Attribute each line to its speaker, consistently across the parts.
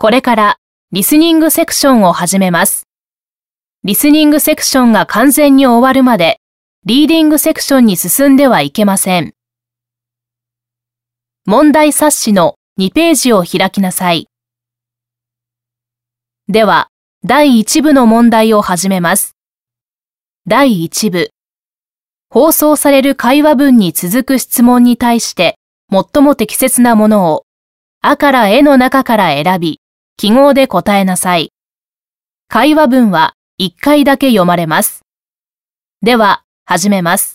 Speaker 1: これからリスニングセクションを始めます。リスニングセクションが完全に終わるまで、リーディングセクションに進んではいけません。問題冊子の2ページを開きなさい。では、第1部の問題を始めます。第1部。放送される会話文に続く質問に対して、最も適切なものを、あからえの中から選び、記号で答えなさい。会話文は1回だけ読まれます。では、始めます。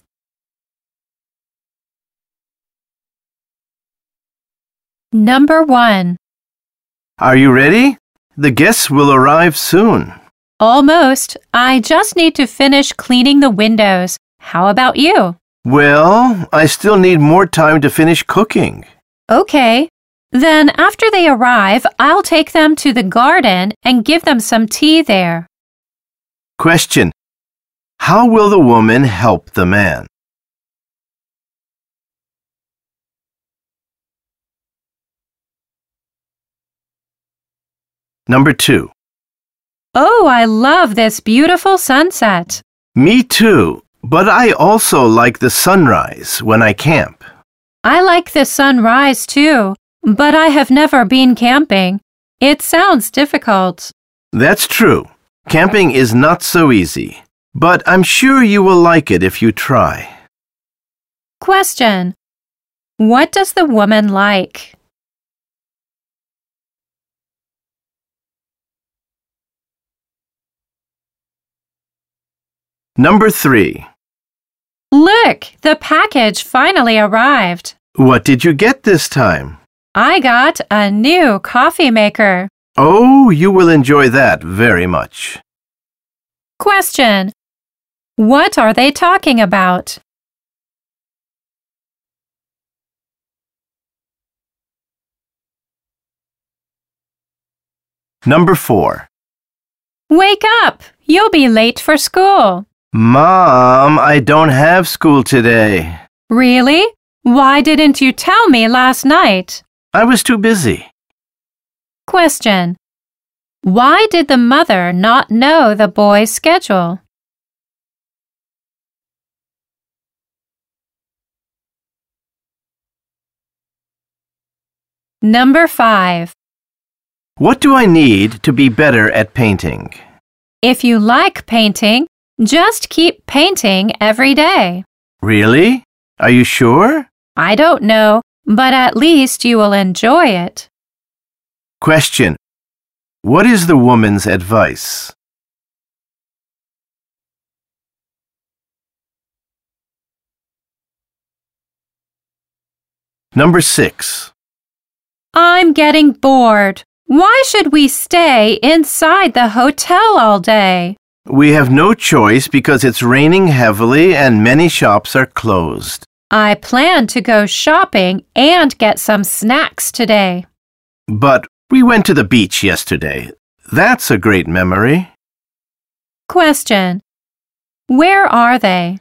Speaker 2: Number 1.
Speaker 3: Are you ready? The guests will arrive soon.
Speaker 2: Almost. I just need to finish cleaning the windows. How about you?
Speaker 3: Well, I still need more time to finish cooking.
Speaker 2: Okay. Then after they arrive, I'll take them to the garden and give them some tea there.
Speaker 3: Question. How will the woman help the man? Number 2.
Speaker 2: Oh, I love this beautiful sunset.
Speaker 3: Me too, but I also like the sunrise when I camp.
Speaker 2: I like the sunrise too, but I have never been camping. It sounds difficult.
Speaker 3: That's true. Camping is not so easy, but I'm sure you will like it if you try.
Speaker 2: Question. What does the woman like?
Speaker 3: Number 3.
Speaker 2: Look, the package finally arrived.
Speaker 3: What did you get this time?
Speaker 2: I got a new coffee maker.
Speaker 3: Oh, you will enjoy that very much.
Speaker 2: Question. What are they talking about?
Speaker 3: Number 4.
Speaker 2: Wake up! You'll be late for school.
Speaker 3: Mom, I don't have school today.
Speaker 2: Really? Why didn't you tell me last night?
Speaker 3: I was too busy.
Speaker 2: Question. Why did the mother not know the boy's schedule? Number 5.
Speaker 3: What do I need to be better at painting?
Speaker 2: If you like painting, just keep painting every day.
Speaker 3: Really? Are you sure?
Speaker 2: I don't know, but at least you will enjoy it.
Speaker 3: Question. What is the woman's advice? Number 6.
Speaker 2: I'm getting bored. Why should we stay inside the hotel all day?
Speaker 3: We have no choice because it's raining heavily and many shops are closed.
Speaker 2: I plan to go shopping and get some snacks today.
Speaker 3: But we went to the beach yesterday. That's a great memory.
Speaker 2: Question. Where are they?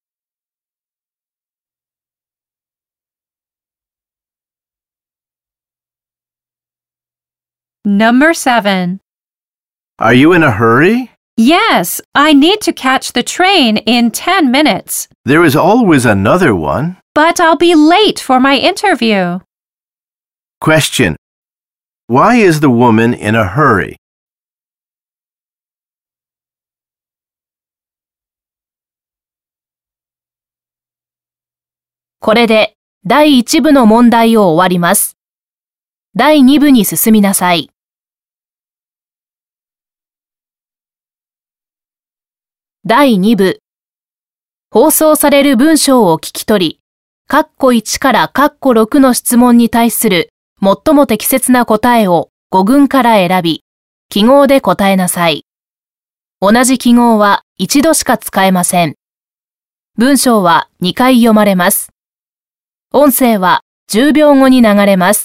Speaker 2: Number 7.
Speaker 3: Are you in a hurry?
Speaker 2: Yes, I need to catch the train in 10 minutes.
Speaker 3: There is always another one.
Speaker 2: But I'll be late for my interview.
Speaker 3: Question. Why is the woman in a hurry?
Speaker 1: 「これで第1部の問題を終わります。第2部に進みなさい。第2部。放送される文章を聞き取り、括弧1から括弧6の質問に対する最も適切な答えを5群から選び、記号で答えなさい。同じ記号は一度しか使えません。文章は2回読まれます。音声は10秒後に流れます。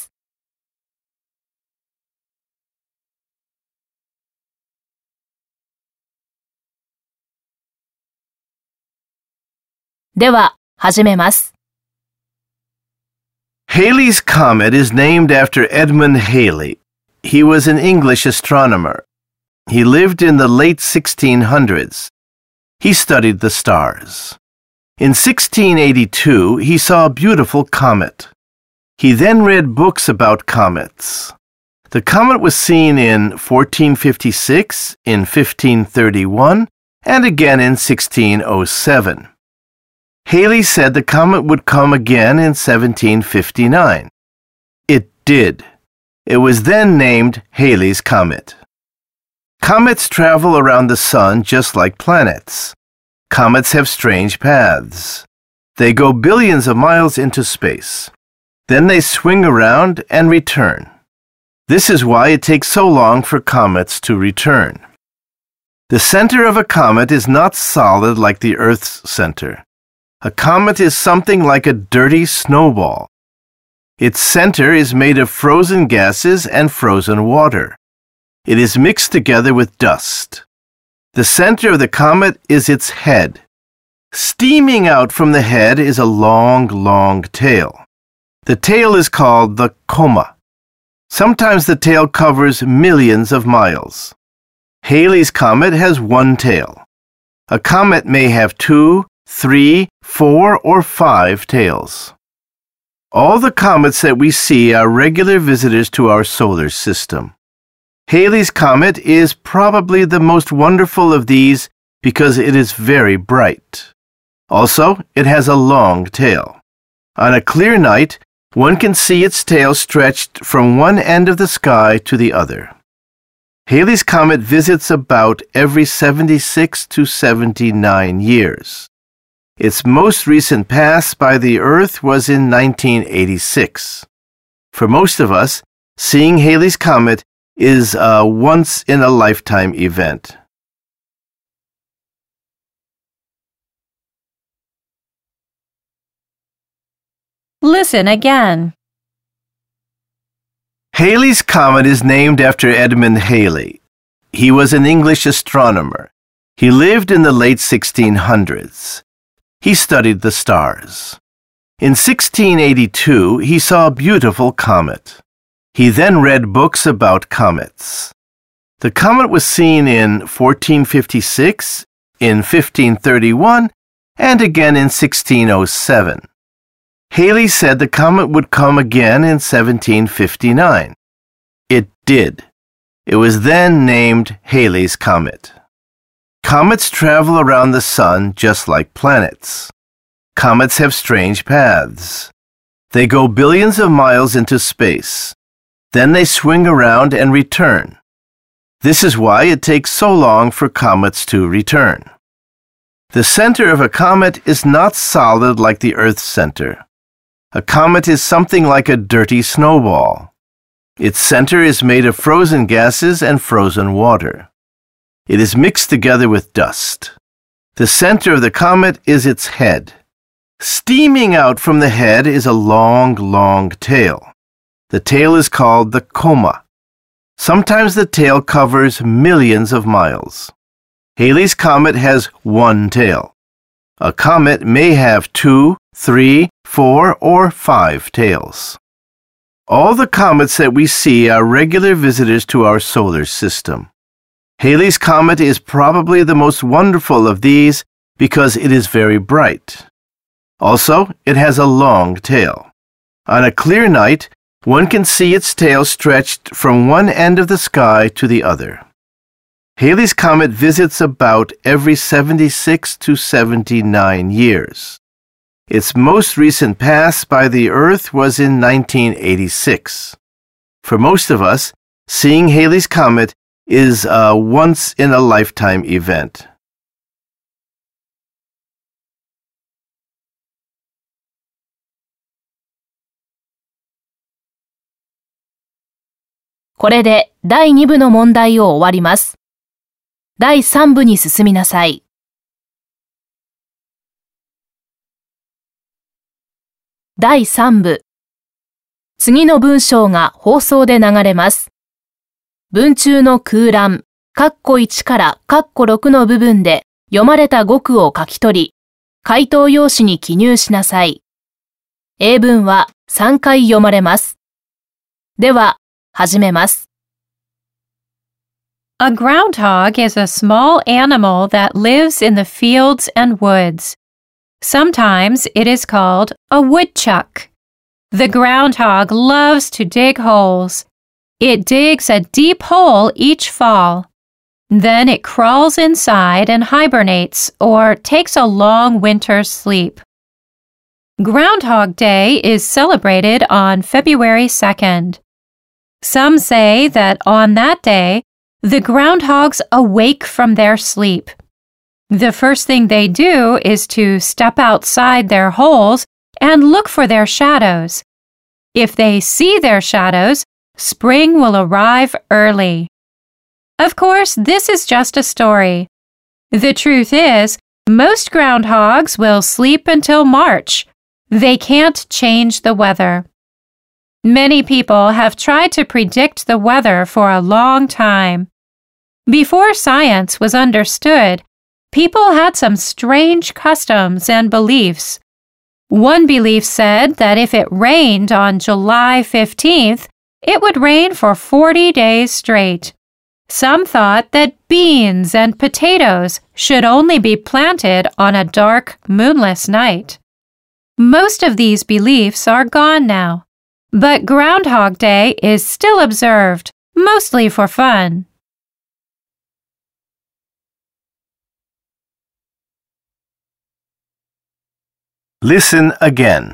Speaker 1: では、始めます。
Speaker 3: Halley's Comet is named after Edmund Halley. He was an English astronomer. He lived in the late 1600s. He studied the stars. In 1682, he saw a beautiful comet. He then read books about comets. The comet was seen in 1456, in 1531, and again in 1607. Halley said the comet would come again in 1759. It did. It was then named Halley's Comet. Comets travel around the sun just like planets. Comets have strange paths. They go billions of miles into space. Then they swing around and return. This is why it takes so long for comets to return. The center of a comet is not solid like the Earth's center. A comet is something like a dirty snowball. Its center is made of frozen gases and frozen water. It is mixed together with dust. The center of the comet is its head. Steaming out from the head is a long, long tail. The tail is called the coma. Sometimes the tail covers millions of miles. Halley's Comet has one tail. A comet may have 2, 3, 4, or 5 tails. All the comets that we see are regular visitors to our solar system. Halley's Comet is probably the most wonderful of these because it is very bright. Also, it has a long tail. On a clear night, one can see its tail stretched from one end of the sky to the other. Halley's Comet visits about every 76 to 79 years. Its most recent pass by the Earth was in 1986. For most of us, seeing Halley's Comet is a once-in-a-lifetime event.
Speaker 2: Listen again.
Speaker 3: Halley's Comet is named after Edmund Halley. He was an English astronomer. He lived in the late 1600s. He studied the stars. In 1682, he saw a beautiful comet. He then read books about comets. The comet was seen in 1456, in 1531, and again in 1607. Halley said the comet would come again in 1759. It did. It was then named Halley's Comet. Comets travel around the sun just like planets. Comets have strange paths. They go billions of miles into space. Then they swing around and return. This is why it takes so long for comets to return. The center of a comet is not solid like the Earth's center. A comet is something like a dirty snowball. Its center is made of frozen gases and frozen water. It is mixed together with dust. The center of the comet is its head. Steaming out from the head is a long, long tail. The tail is called the coma. Sometimes the tail covers millions of miles. Halley's Comet has one tail. A comet may have 2, 3, 4, or 5 tails. All the comets that we see are regular visitors to our solar system. Halley's Comet is probably the most wonderful of these because it is very bright. Also, it has a long tail. On a clear night, one can see its tail stretched from one end of the sky to the other. Halley's Comet visits about every 76 to 79 years. Its most recent pass by the Earth was in 1986. For most of us, seeing Halley's Comet is a once-in-a-lifetime event.
Speaker 1: これで第2部の問題を終わります。第3部に進みなさい。第3部。次の文章が放送で流れます。文中の空欄、括弧1から括弧6の部分で読まれた語句を書き取り、回答用紙に記入しなさい。英文は3回読まれます。では、始めます。
Speaker 2: A groundhog is a small animal that lives in the fields and woods. Sometimes it is called a woodchuck. The groundhog loves to dig holes. It digs a deep hole each fall. Then it crawls inside and hibernates or takes a long winter's sleep. Groundhog Day is celebrated on February 2nd. Some say that on that day, the groundhogs awake from their sleep. The first thing they do is to step outside their holes and look for their shadows. If they see their shadows, spring will arrive early. Of course, this is just a story. The truth is, most groundhogs will sleep until March. They can't change the weather. Many people have tried to predict the weather for a long time. Before science was understood, people had some strange customs and beliefs. One belief said that if it rained on July 15th, it would rain for 40 days straight. Some thought that beans and potatoes should only be planted on a dark, moonless night. Most of these beliefs are gone now, but Groundhog Day is still observed, mostly for fun.
Speaker 3: Listen again.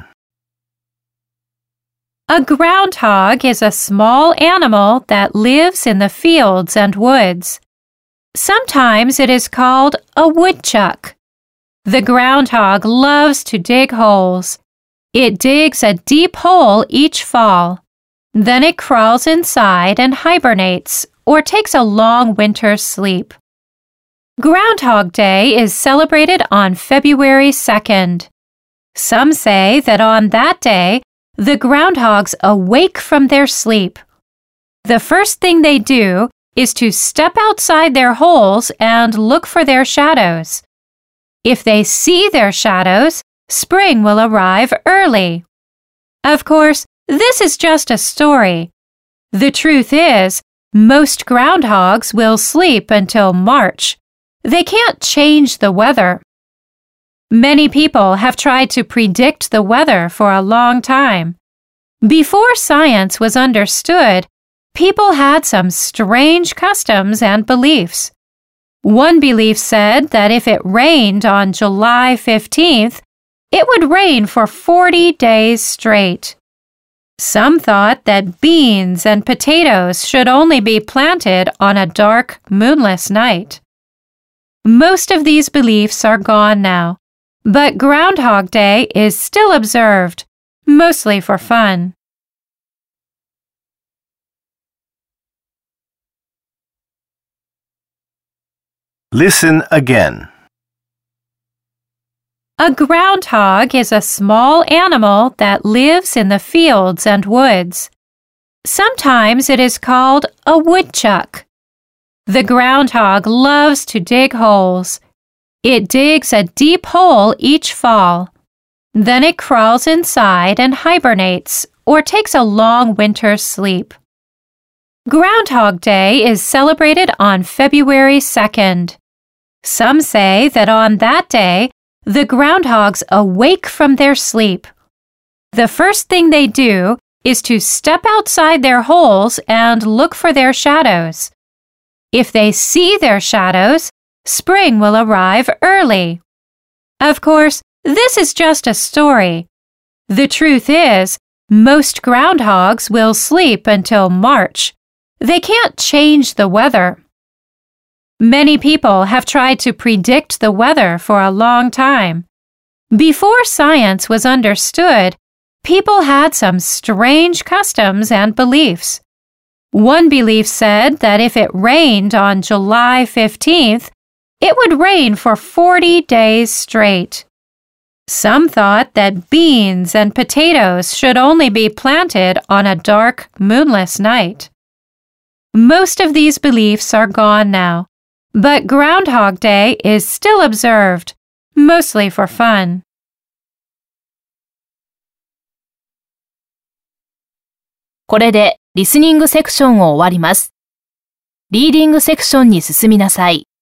Speaker 2: A groundhog is a small animal that lives in the fields and woods. Sometimes it is called a woodchuck. The groundhog loves to dig holes. It digs a deep hole each fall. Then it crawls inside and hibernates or takes a long winter's sleep. Groundhog Day is celebrated on February 2nd. Some say that on that day, the groundhogs awake from their sleep. The first thing they do is to step outside their holes and look for their shadows. If they see their shadows, spring will arrive early. Of course, this is just a story. The truth is, most groundhogs will sleep until March. They can't change the weather. Many people have tried to predict the weather for a long time. Before science was understood, people had some strange customs and beliefs. One belief said that if it rained on July 15th, it would rain for 40 days straight. Some thought that beans and potatoes should only be planted on a dark, moonless night. Most of these beliefs are gone now, but Groundhog Day is still observed, mostly for fun.
Speaker 3: Listen again.
Speaker 2: A groundhog is a small animal that lives in the fields and woods. Sometimes it is called a woodchuck. The groundhog loves to dig holes. It digs a deep hole each fall. Then it crawls inside and hibernates or takes a long winter's sleep. Groundhog Day is celebrated on February 2nd. Some say that on that day, the groundhogs awake from their sleep. The first thing they do is to step outside their holes and look for their shadows. If they see their shadows, spring will arrive early. Of course, this is just a story. The truth is, most groundhogs will sleep until March. They can't change the weather. Many people have tried to predict the weather for a long time. Before science was understood, people had some strange customs and beliefs. One belief said that if it rained on July 15th, it would rain for 40 days straight. Some thought that beans and potatoes should only be planted on a dark, moonless night. Most of these beliefs are gone now, but Groundhog Day is still observed, mostly for fun.
Speaker 1: これでリスニングセクションを終わります。 リーディングセクションに進みなさい。